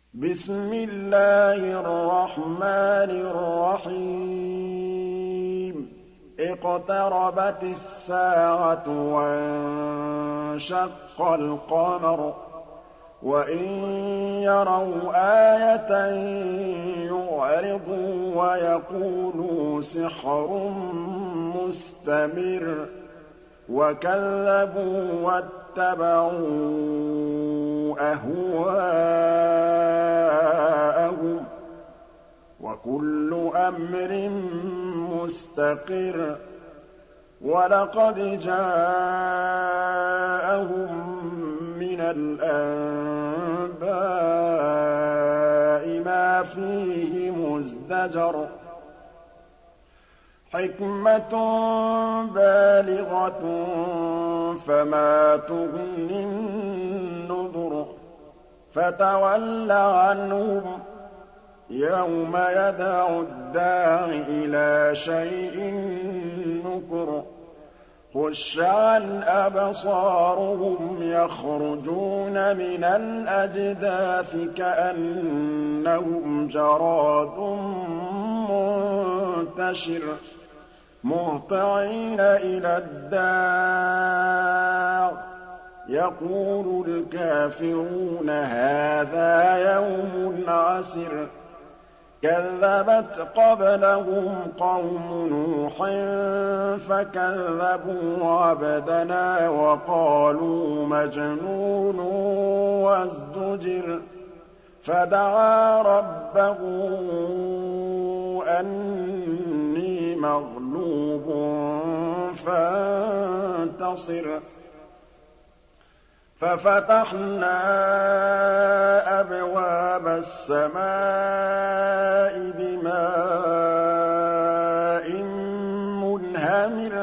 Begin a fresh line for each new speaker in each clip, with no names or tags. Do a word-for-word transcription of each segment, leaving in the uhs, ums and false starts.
بسم الله الرحمن الرحيم اقتربت الساعة وانشق القمر وإن يروا آية يعرضوا ويقولوا سحر مستمر وكذبوا واتبعوا أهواءهم وكل أمر مستقر ولقد جاءهم من الأنباء ما فيه مزدجر حكمة بالغة فما تغني النذر فتول عنهم يوم يدعو الداع إلى شيء نكر خش عن أبصارهم يخرجون من الأجداث كأنهم جراد منتشر مهطعين إلى الداع يقول الكافرون هذا يوم عسر كذبت قبلهم قوم نوح فكذبوا عبدنا وقالوا مجنون وازدجر فدعا ربه أني مغلوب فانتصر ففتحنا أبواب السماء بماء منهمر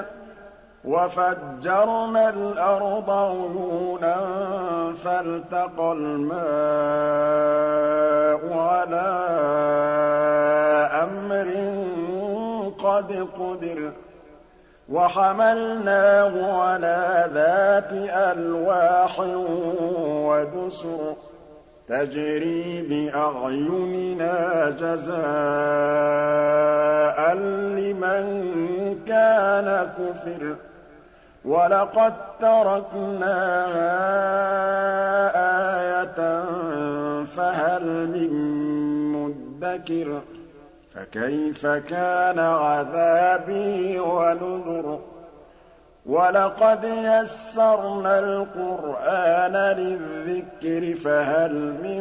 وفجرنا الأرض عيونا فالتقى الماء على أمر قد قدر وحملناه على ذات ألواح ودسر تجري بأعيننا جزاء لمن كان كفر ولقد تركناها آية فهل من مدكر فكيف كان عذابي ونذر ولقد يسرنا القرآن للذكر فهل من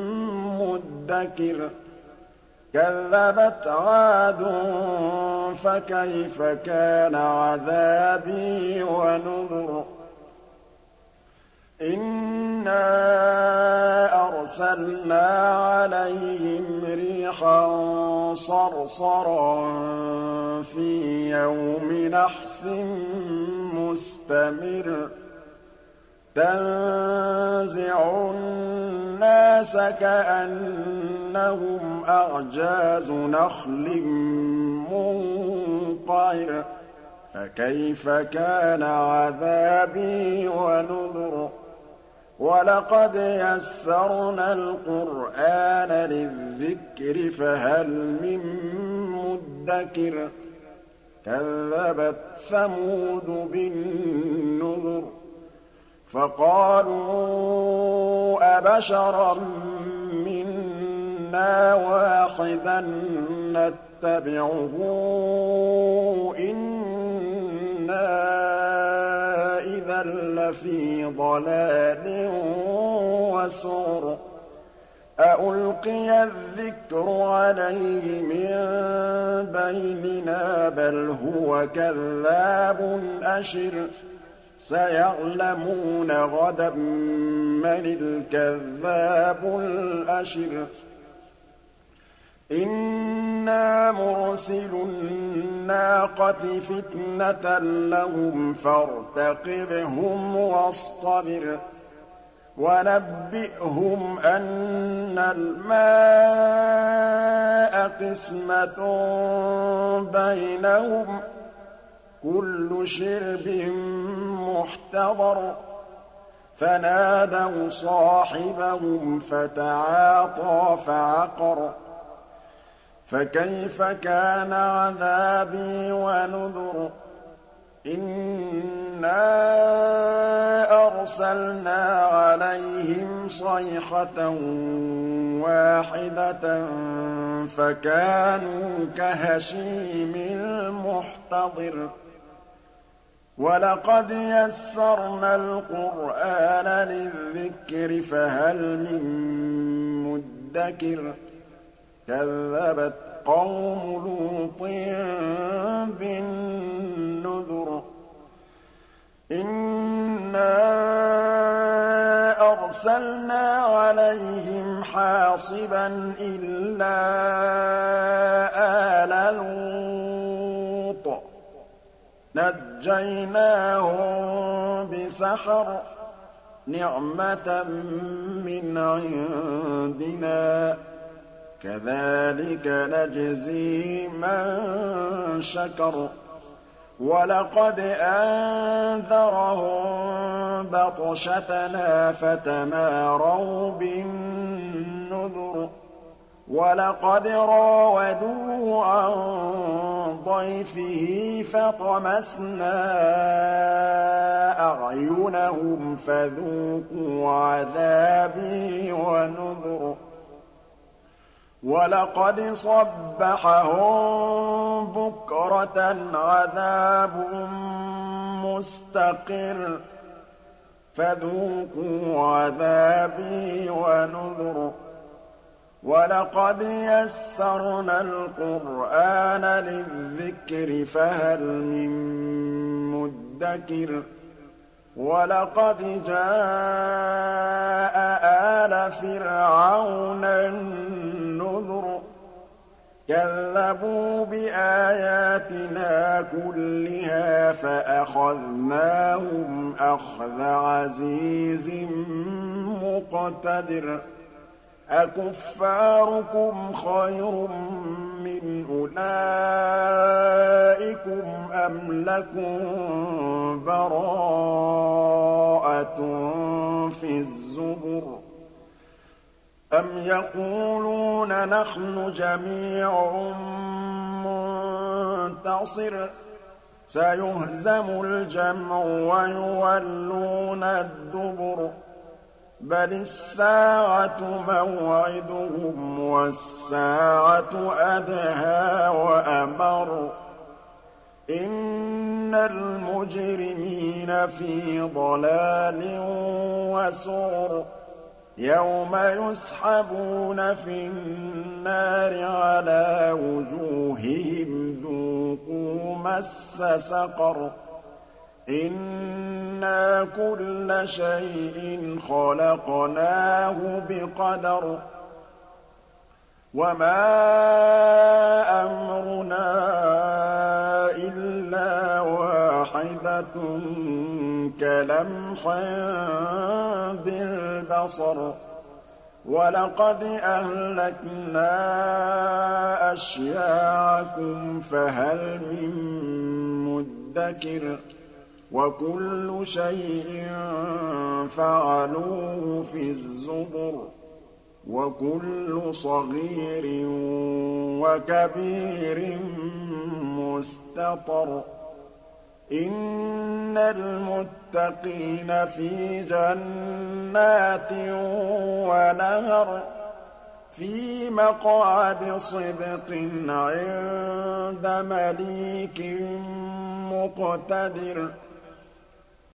مدكر كذبت عاد فكيف كان عذابي ونذر إنا أرسلنا عليهم ريحا صرصرا في يوم نحس مستمر تنزع الناس كأنهم أعجاز نخل منقعر فكيف كان عذابي ونذر ولقد يسرنا القرآن للذكر فهل من مدكر كذبت ثمود بالنذر فقالوا أبشرا منا واحدا نتبعه إنا إذا لفي ضلال وسعر أألقي الذكر عليه من بيننا بل هو كذاب أشر سيعلمون غدا من الكذاب الأشر إنا مرسل الناقة فتنة لهم فارتقبهم واصطبر ونبئهم أن الماء قسمة بينهم كل شرب محتضر فنادوا صاحبهم فتعاطى فعقر فكيف كان عذابي ونذر إنا أرسلنا عليهم صيحة واحدة فكانوا كهشيم المحتضر ولقد يسرنا القرآن للذكر فهل من مدكر كذبت قوم لوط بالنذر إنا أرسلنا عليهم حاصبا إلا آل لوط نجيناهم بسحر نعمة من عندنا كذلك نجزي من شكر ولقد أنذرهم بطشتنا فتماروا بالنذر ولقد راودوه عن ضيفه فطمسنا أعينهم فذوقوا عذابي ونذر ولقد صبحهم بكرة عذاب مستقر فذوقوا عذابي ونذر ولقد يسرنا القرآن للذكر فهل من مدكر ولقد جاء آل فرعون النذر كذبوا بآياتنا كلها فأخذناهم أخذ عزيز مقتدر أكفاركم خير من أولئكم أم لكم براءة في الزبر أم يقولون نحن جميع منتصر سيهزم الجمع ويولون الدبر بل الساعة موعدهم والساعة أدهى وأمر إن المجرمين في ضلال وسعر يوم يسحبون في النار على وجوههم ذوقوا مس سقر إنا كل شيء خلقناه بقدر وما أمرنا إلا واحدة كلمح بالبصر ولقد أهلكنا أشياعكم فهل من مدكر وكل شيء فعلوه في الزبر وكل صغير وكبير مستطر إن المتقين في جنات ونهر في مقعد صدق عند مليك مقتدر